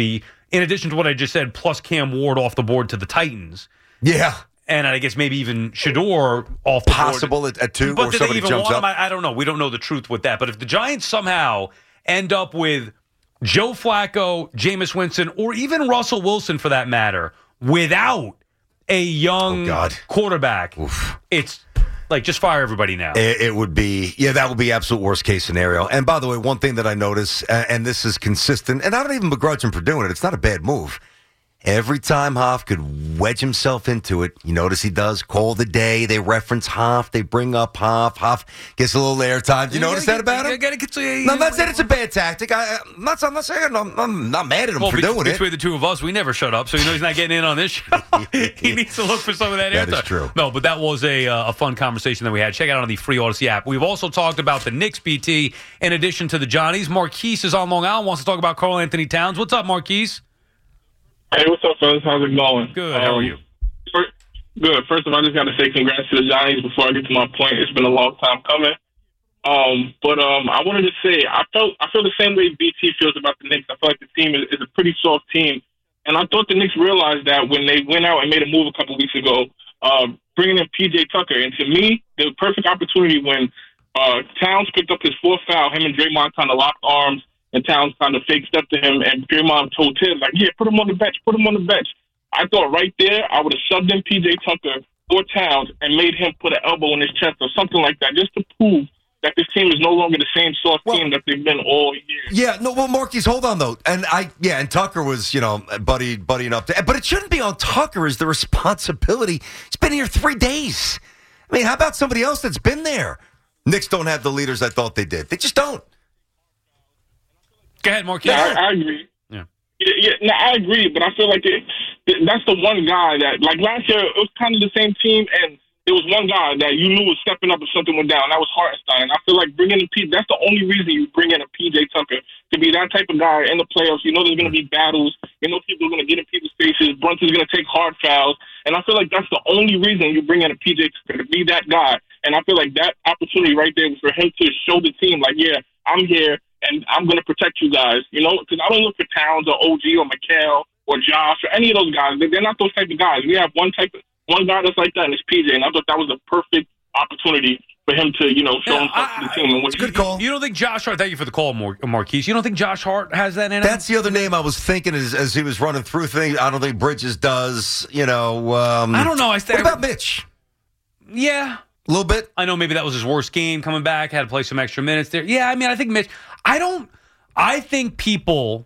in addition to what I just said, plus Cam Ward off the board to the Titans. Yeah. And I guess maybe even Shador off the Possible board. at, at two, but or did somebody they even jumps want up. him? I, I don't know. We don't know the truth with that. But if the Giants somehow end up with Joe Flacco, Jameis Winston, or even Russell Wilson for that matter, without a young oh God. quarterback, Oof. it's like just fire everybody now. It, it would be, yeah, that would be absolute worst case scenario. And by the way, one thing that I notice, uh, and this is consistent, and I don't even begrudge him for doing it. It's not a bad move. Every time Hoff could wedge himself into it, you notice he does call the day. They reference Hoff. They bring up Hoff. Hoff gets a little airtime. Do you, you notice that about him? Gotta get to, uh, no, I'm not saying it's a bad tactic. I, I'm, not, I'm not saying I'm, I'm not mad at him well, for be, doing between it. Between the two of us, we never shut up, so you know he's not getting in on this show. He needs to look for some of that airtime. That is true. No, but that was a uh, a fun conversation that we had. Check it out on the free Odyssey app. We've also talked about the Knicks, B T, in addition to the Johnnies. Marquise is on Long Island, wants to talk about Karl Anthony Towns. What's up, Marquise? Hey, what's up, fellas? How's it going? Good. Um, How are you? First, good. First of all, I just got to say congrats to the Giants before I get to my point. It's been a long time coming. Um, but um, I wanted to say I felt I feel the same way B T feels about the Knicks. I feel like the team is, is a pretty soft team, and I thought the Knicks realized that when they went out and made a move a couple weeks ago, uh, bringing in P J Tucker. And to me, the perfect opportunity when uh, Towns picked up his fourth foul, him and Draymond kind of locked arms. And Towns kind of fake stepped to him, and Draymond told Tibbs, like, yeah, put him on the bench, put him on the bench. I thought right there I would have subbed in P J Tucker or Towns and made him put an elbow in his chest or something like that, just to prove that this team is no longer the same soft well, team that they've been all year. Yeah, no, well, Marquise, hold on, though. And I, yeah, and Tucker was, you know, buddy, buddying up to, but it shouldn't be on Tucker as the responsibility. He's been here three days. I mean, how about somebody else that's been there? Knicks don't have the leaders I thought they did. They just don't. Go ahead, Marquise. Yeah, I, I agree. Yeah. Yeah, yeah, no, I agree, but I feel like it, that's the one guy that, like last year, it was kind of the same team, and there was one guy that you knew was stepping up if something went down. That was Hartenstein. I feel like bringing in P. That's the only reason you bring in a P J Tucker, to be that type of guy in the playoffs. You know there's going to be battles. You know people are going to get in people's faces. Brunson's going to take hard fouls, and I feel like that's the only reason you bring in a P J Tucker, to be that guy. And I feel like that opportunity right there was for him to show the team, like, yeah, I'm here. And I'm going to protect you guys, you know, because I don't look for Towns or O G or Mikal or Josh or any of those guys. They're not those type of guys. We have one type of one guy that's like that, and it's P J. And I thought that was a perfect opportunity for him to, you know, show yeah, himself I, to the team. And it's a good call. You don't think Josh Hart? Thank you for the call, Mar- Marquise. You don't think Josh Hart has that in him? That's the other name I was thinking as, as he was running through things. I don't think Bridges does. You know, um, I don't know. I st- what about Mitch? Yeah. A little bit. I know maybe that was his worst game coming back, had to play some extra minutes there. Yeah, I mean, I think Mitch, I don't, I think people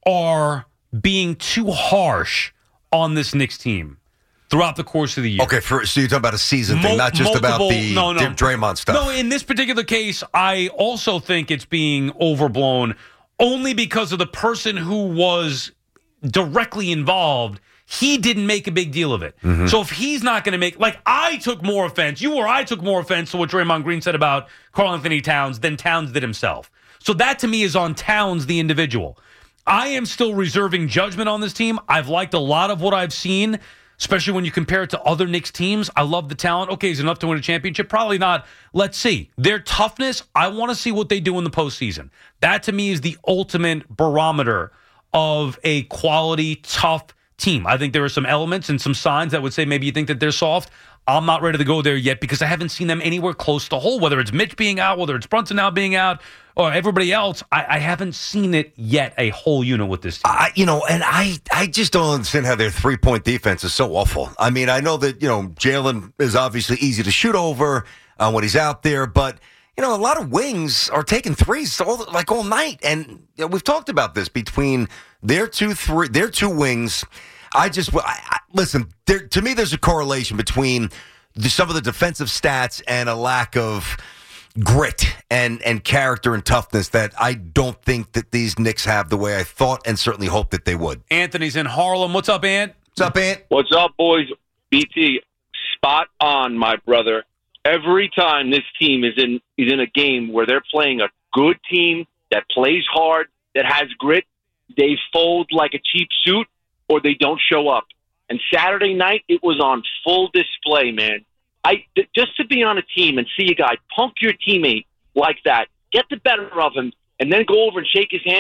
are being too harsh on this Knicks team throughout the course of the year. Okay, for, so you're talking about a season Mo- thing, not just multiple, about the no, no. Draymond stuff. No, in this particular case, I also think it's being overblown only because of the person who was directly involved. He didn't make a big deal of it. Mm-hmm. So if he's not going to make, like I took more offense, you or I took more offense to what Draymond Green said about Karl Anthony Towns than Towns did himself. So that to me is on Towns, the individual. I am still reserving judgment on this team. I've liked a lot of what I've seen, especially when you compare it to other Knicks teams. I love the talent. Okay, is it enough to win a championship? Probably not. Let's see. Their toughness, I want to see what they do in the postseason. That to me is the ultimate barometer of a quality, tough team. I think there are some elements and some signs that would say maybe you think that they're soft. I'm not ready to go there yet because I haven't seen them anywhere close to whole, whether it's Mitch being out, whether it's Brunson now being out, or everybody else. I, I haven't seen it yet, a whole unit with this team. I, you know, and I, I just don't understand how their three-point defense is so awful. I mean, I know that, you know, Jalen is obviously easy to shoot over uh, when he's out there, but, you know, a lot of wings are taking threes all, like all night. And you know, we've talked about this between their two, three, their two wings. I just, I, I, listen, there, to me, there's a correlation between the, some of the defensive stats and a lack of grit and, and character and toughness that I don't think that these Knicks have the way I thought and certainly hoped that they would. Anthony's in Harlem. What's up, Ant? What's up, Ant? What's up, boys? B T, spot on, my brother. Every time this team is in is in a game where they're playing a good team that plays hard, that has grit, they fold like a cheap suit, or they don't show up. And Saturday night, it was on full display, man. I th- just to be on a team and see a guy punk your teammate like that, get the better of him, and then go over and shake his hand.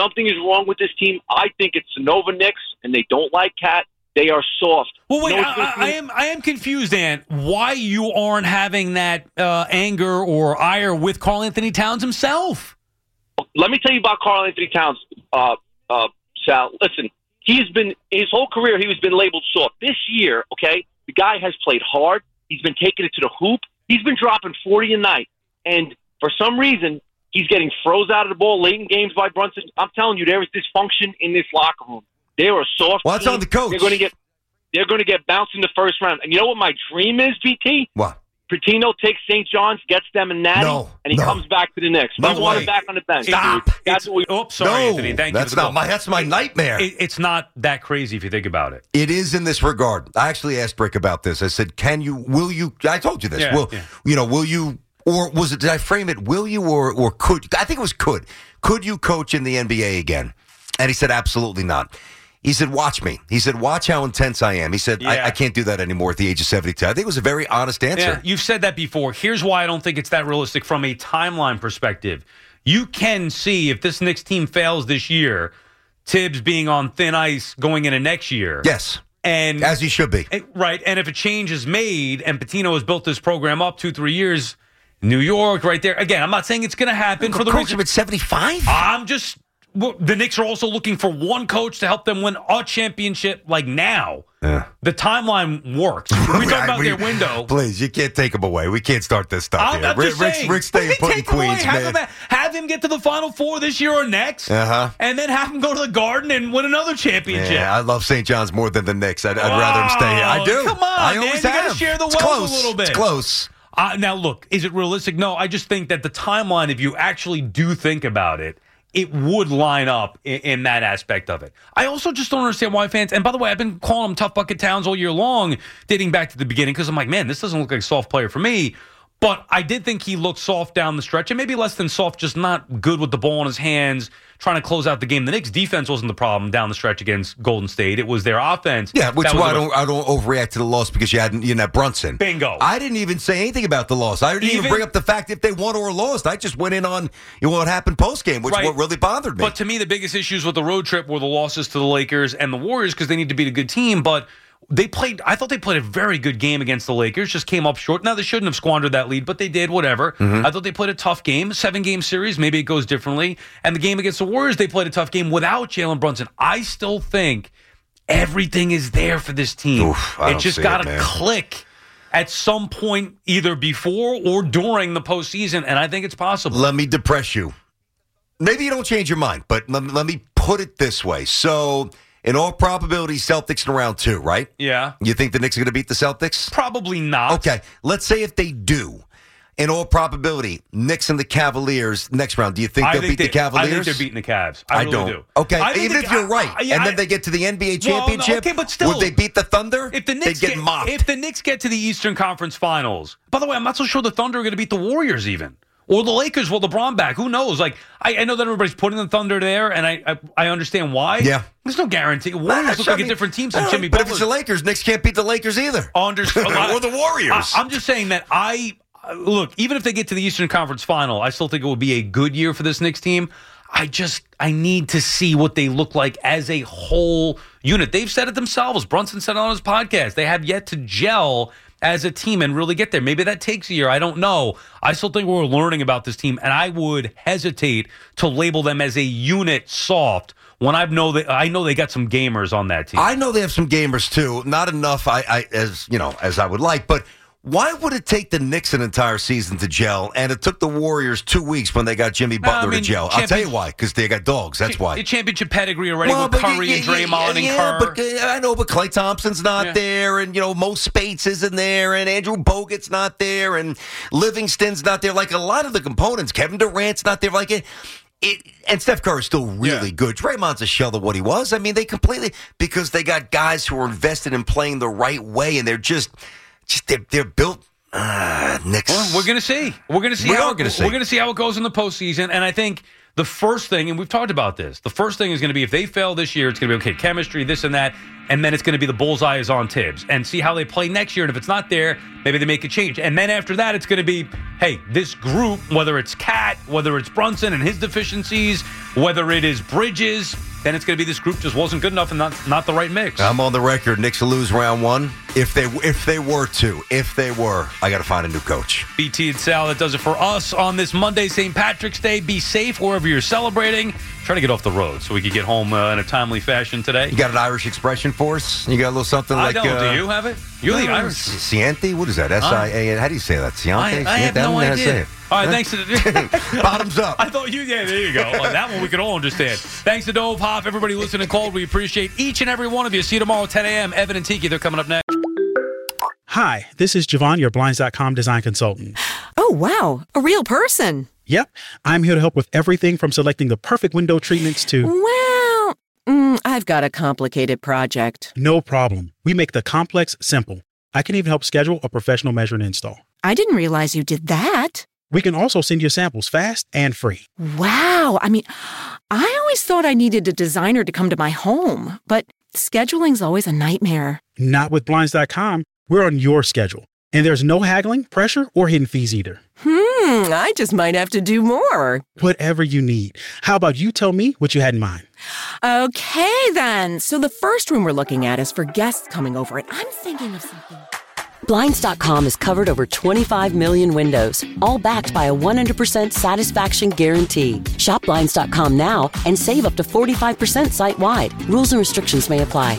something is wrong with this team, I think it's the Nova Knicks, and they don't like Cat. They are soft. Well, wait, No I, I, I am I am confused, Dan. Why you aren't having that uh, anger or ire with Karl Anthony Towns himself? Let me tell you about Karl Anthony Towns, uh, uh, Sal. Listen, he's been his whole career he was been labeled soft. This year, okay, the guy has played hard. He's been taking it to the hoop. He's been dropping forty a night, and for some reason, he's getting froze out of the ball late in games by Brunson. I'm telling you, there is dysfunction in this locker room. They are a soft. Well, that's team. on the coach. They're going to get. They're going to get bounced in the first round. And you know what my dream is, P T? What? Patino takes Saint John's, gets them a natty, No, and he no. comes back to the Knicks. No we want way. him back on the bench. Stop. Dude. That's what we. Oops, sorry, No, Anthony. Thank that's you. for the not call. my. That's my nightmare. It, it's not that crazy if you think about it. It is in this regard. I actually asked Rick about this. I said, "Can you? Will you?" I told you this. Yeah, will yeah. you know? Will you? Or was it? Did I frame it? Will you or or could? I think it was could. Could you coach in the N B A again? And he said, absolutely not. He said, watch me. He said, watch how intense I am. He said, Yeah. I, I can't do that anymore at the age of seventy-two. I think it was a very honest answer. Yeah, you've said that before. Here's why I don't think it's that realistic from a timeline perspective. You can see if this Knicks team fails this year, Tibbs being on thin ice going into next year. Yes. And as he should be. Right. And if a change is made and Patino has built this program up two, three years, New York right there. Again, I'm not saying it's going to happen for the coach him at seventy-five? I'm just well, the Knicks are also looking for one coach to help them win a championship like now. Yeah. The timeline works. We talk about We- their window. Please, you can't take him away. We can't start this stuff I'm, here. I'm Rick, just Rick's, saying. Rick's staying What do put you in take him away? Queens, have man. Him, have him get to the Final Four this year or next, Uh-huh. and then have him go to the Garden and win another championship. Yeah, I love Saint John's more than the Knicks. I'd, I'd rather him stay here. I do. Come on, I man. always You gotta have. share the It's wealth close. a little bit. It's close. Uh, now, look, is it realistic? No, I just think that the timeline, if you actually do think about it, it would line up in, in that aspect of it. I also just don't understand why fans, and by the way, I've been calling him Tough Bucket Towns all year long, dating back to the beginning, because I'm like, man, this doesn't look like a soft player for me. But I did think he looked soft down the stretch, and maybe less than soft, just not good with the ball in his hands, trying to close out the game. The Knicks' defense wasn't the problem down the stretch against Golden State. It was their offense. Yeah, which that is was why I the- don't, I don't overreact to the loss because you hadn't, you didn't have Brunson. Bingo. I didn't even say anything about the loss. I didn't even, Even- bring up the fact if they won or lost. I just went in on you know, what happened post game, which Right. what really bothered me. But to me, the biggest issues with the road trip were the losses to the Lakers and the Warriors because they need to beat a good team. But they played, I thought they played a very good game against the Lakers, just came up short. Now, they shouldn't have squandered that lead, but they did, whatever. Mhm. I thought they played a tough game, seven game series. Maybe it goes differently. And the game against the Warriors, they played a tough game without Jalen Brunson. I still think everything is there for this team. Oof, I it don't just see got it, to man. click at some point, either before or during the postseason. And I think it's possible. Let me depress you. Maybe you don't change your mind, but let, let me put it this way. So, in all probability, Celtics in round two, right? Yeah. You think the Knicks are going to beat the Celtics? Probably not. Okay, let's say if they do. In all probability, Knicks and the Cavaliers next round. Do you think I they'll think beat the they- Cavaliers? I think they're beating the Cavs. I, really don't. do. Okay, I think even the- if you're right, I- I- and I- then they get to the N B A Well, no, championship, okay, but still, would they beat the Thunder? If the Knicks They'd get, mocked. If the Knicks get to the Eastern Conference Finals, by the way, I'm not so sure the Thunder are going to beat the Warriors even. Or the Lakers with LeBron back. Who knows? Like, I, I know that everybody's putting the Thunder there, and I I, I understand why. Yeah. There's no guarantee. Warriors look I like mean, a different team all since right, Jimmy But Butler. if it's the Lakers, Knicks can't beat the Lakers either. Understood. Or the Warriors. I, I'm just saying that I look, even if they get to the Eastern Conference Final, I still think it would be a good year for this Knicks team. I just I need to see what they look like as a whole unit. They've said it themselves. Brunson said it on his podcast. They have yet to gel as a team and really get there. Maybe that takes a year. I don't know. I still think we're learning about this team, and I would hesitate to label them as a unit soft when I know that I know they got some gamers on that team. I know they have some gamers too. Not enough, I, I as you know, as I would like. But why would it take the Knicks an entire season to gel, and it took the Warriors two weeks when they got Jimmy No, I Butler mean, to gel? I'll champion- tell you why, because they got dogs. That's why. The championship pedigree already Well, with but Curry yeah, and yeah, Draymond and yeah, Kerr. but uh, I know, but Klay Thompson's not Yeah. there, and you know, Mo Spates isn't there, and Andrew Bogut's not there, and Livingston's not there. Like a lot of the components, Kevin Durant's not there. Like it, it and Steph Curry's still really Yeah. good. Draymond's a shell of what he was. I mean, they completely because they got guys who are invested in playing the right way, and they're just, just they're they're built. Uh, Knicks. Well, we're going to see. We're going to see We how are gonna see. We're going to see how it goes in the postseason. And I think The first thing, and we've talked about this, the first thing is going to be if they fail this year, it's going to be, okay, chemistry, this and that, and then it's going to be the bullseye is on Tibbs and see how they play next year. And if it's not there, maybe they make a change. And then after that, it's going to be, hey, this group, whether it's Cat, whether it's Brunson and his deficiencies, whether it is Bridges, then it's going to be this group just wasn't good enough and not not the right mix. I'm on the record. Knicks will lose round one. If they if they were to, if they were, I got to find a new coach. B T and Sal, that does it for us on this Monday, Saint Patrick's Day. Be safe wherever you're celebrating. Try to get off the road so we can get home uh, in a timely fashion today. You got an Irish expression for us? You got a little something I like... don't. Uh, Do you have it? You're the Irish. Cianti? What is that? S I A N? How do you say that? Cianti? I, I have Cianti? no I don't know how to say idea. it. All right, thanks to the Bottoms up. I thought you, yeah, there you go. Well, that one we can all understand. Thanks to Dove Hoff, everybody listening cold. We appreciate each and every one of you. See you tomorrow, ten a.m. Evan and Tiki, they're coming up next. Hi, this is Javon, your Blinds dot com design consultant. Oh, wow. A real person. Yep. I'm here to help with everything from selecting the perfect window treatments to... Well, mm, I've got a complicated project. No problem. We make the complex simple. I can even help schedule a professional measure and install. I didn't realize you did that. We can also send you samples fast and free. Wow. I mean, I always thought I needed a designer to come to my home, but scheduling's always a nightmare. Not with Blinds dot com. We're on your schedule. And there's no haggling, pressure, or hidden fees either. Hmm, I just might have to do more. Whatever you need. How about you tell me what you had in mind? Okay, then. So the first room we're looking at is for guests coming over, and I'm thinking of something. Blinds dot com has covered over twenty-five million windows, all backed by a one hundred percent satisfaction guarantee. Shop Blinds dot com now and save up to forty-five percent site-wide. Rules and restrictions may apply.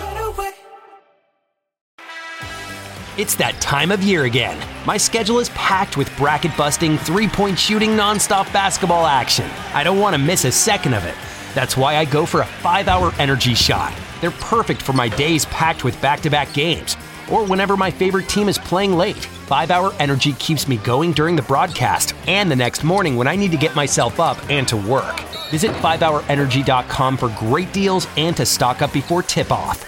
It's that time of year again. My schedule is packed with bracket-busting, three-point shooting, nonstop basketball action. I don't want to miss a second of it. That's why I go for a five-hour energy shot. They're perfect for my days packed with back-to-back games, or whenever my favorite team is playing late. five-hour energy keeps me going during the broadcast and the next morning when I need to get myself up and to work. Visit five hour energy dot com for great deals and to stock up before tip-off.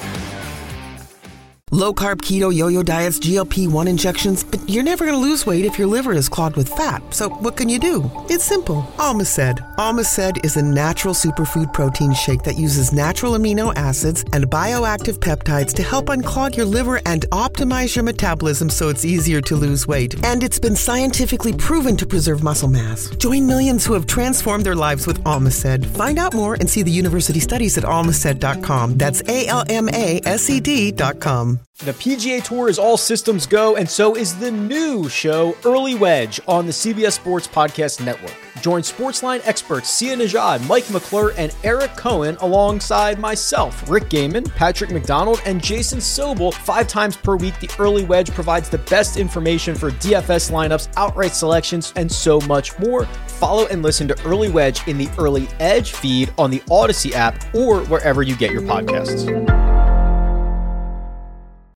Low-carb keto yo-yo diets, G L P one injections, but you're never going to lose weight if your liver is clogged with fat. So what can you do? It's simple. Almaced. Almaced is a natural superfood protein shake that uses natural amino acids and bioactive peptides to help unclog your liver and optimize your metabolism so it's easier to lose weight. And it's been scientifically proven to preserve muscle mass. Join millions who have transformed their lives with Almaced. Find out more and see the university studies at almaced dot com. That's A L M A S E D dot com. The P G A Tour is all systems go, and so is the new show, Early Wedge, on the C B S Sports Podcast Network. Join Sportsline experts Sia Najad, Mike McClure, and Eric Cohen alongside myself, Rick Gaiman, Patrick McDonald, and Jason Sobel. Five times per week, the Early Wedge provides the best information for D F S lineups, outright selections, and so much more. Follow and listen to Early Wedge in the Early Edge feed on the Odyssey app or wherever you get your podcasts.